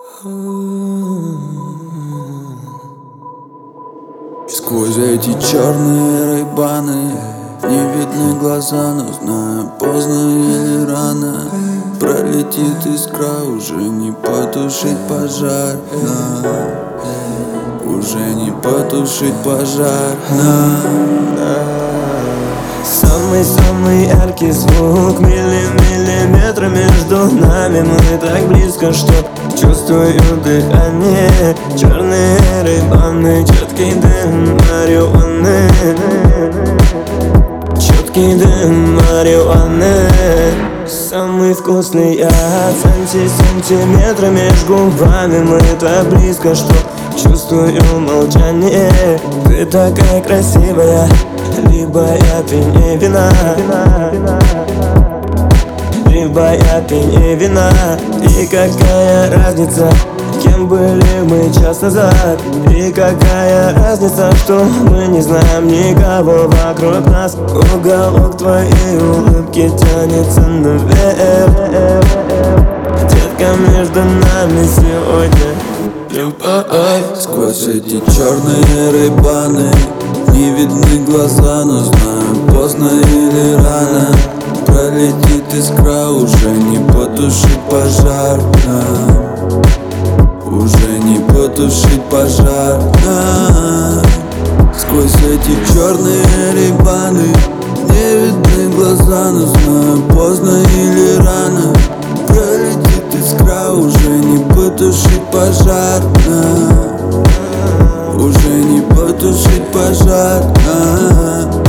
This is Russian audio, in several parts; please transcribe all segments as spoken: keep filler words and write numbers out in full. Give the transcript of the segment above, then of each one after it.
Сквозь эти черные рейбаны не видны глаза, но знаю, поздно или рано пролетит искра, уже не потушить пожар, на, уже не потушить пожар, на. Самый-самый яркий звук, милли миллиметры между нами. Мы так близко, что чувствую дыхание. Черные рейбаны, четкий дым марихуаны, четкий дым марихуаны. Самый вкусный яд, сантиметры между губами. Мы так близко, что чувствую молчание. Ты такая красивая, либо я пьянее вина, либо я пьянее вина. И какая разница, кем были мы час назад? И какая разница, что мы не знаем никого вокруг нас? Уголок твоей улыбки тянется наверх. Детка, между нами сегодня любовь. Сквозь эти черные рейбаны не видны глаза, но знаю, поздно или рано пролетит искра, уже не потушить пожар, нам. Уже не потушить пожар, нам. Сквозь эти черные рейбаны не видны глаза, но знаю, поздно или рано пролетит искра, уже не потушить пожар, нам. Уже не потушить пожар, а.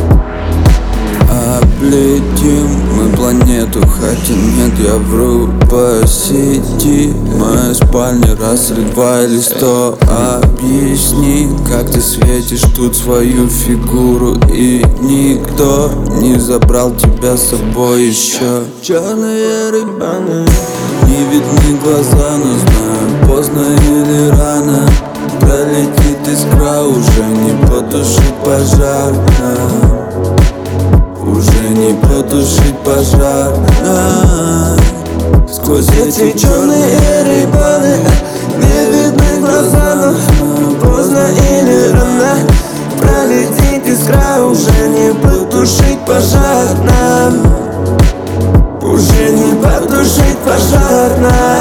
Облетим мы планету, хотя нет, я вру по сети. Моя спальня раз или два или сто. Объясни, как ты светишь тут свою фигуру, и никто не забрал тебя с собой еще. Черные рейбаны не видны глаза, но знаю, поздно или рано пролетит искра, уже не потушить пожар, нам. Уже не потушить пожар, нам. Сквозь эти черные рейбаны не видны глаза, но поздно или рано пролетит искра, уже не потушить пожар, нам. Уже не потушить пожар, нам.